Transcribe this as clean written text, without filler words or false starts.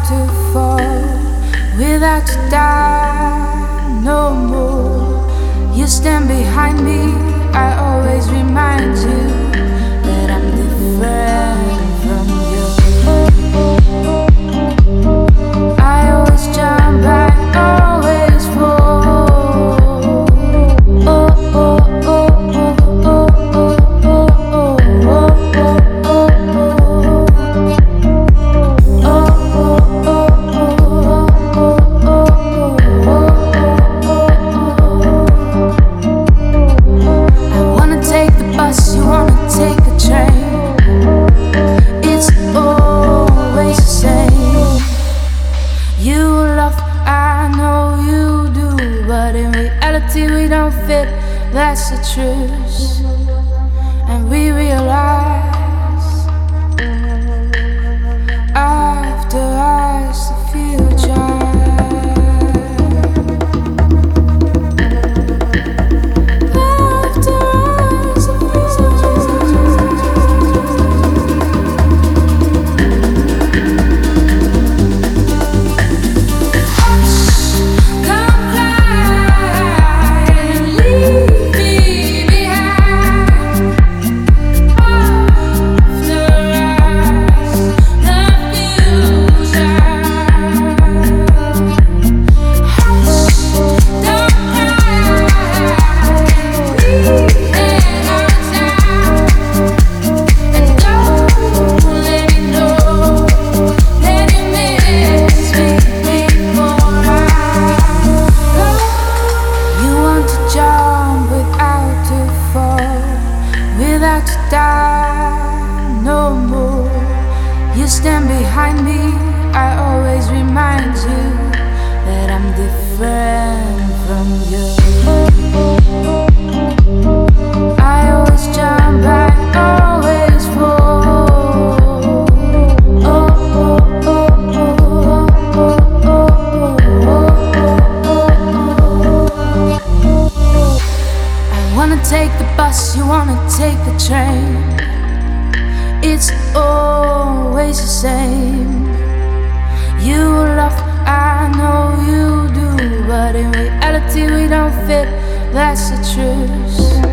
to fall without you die no more. You stand behind me, I always remind you that I'm different from you. I always jump back, always fall. Oh, oh, oh, oh, oh, oh, oh, we don't fit, that's the truth. And we realize after us the future. After us the die no more. You stand behind me, I always remind you that I'm different from you. I always jump back, always fall. Oh, oh, oh, oh, oh, oh, oh. I wanna take the bus, you wanna take the train. It's always the same. You love, I know you do, but in reality we don't fit, that's the truth.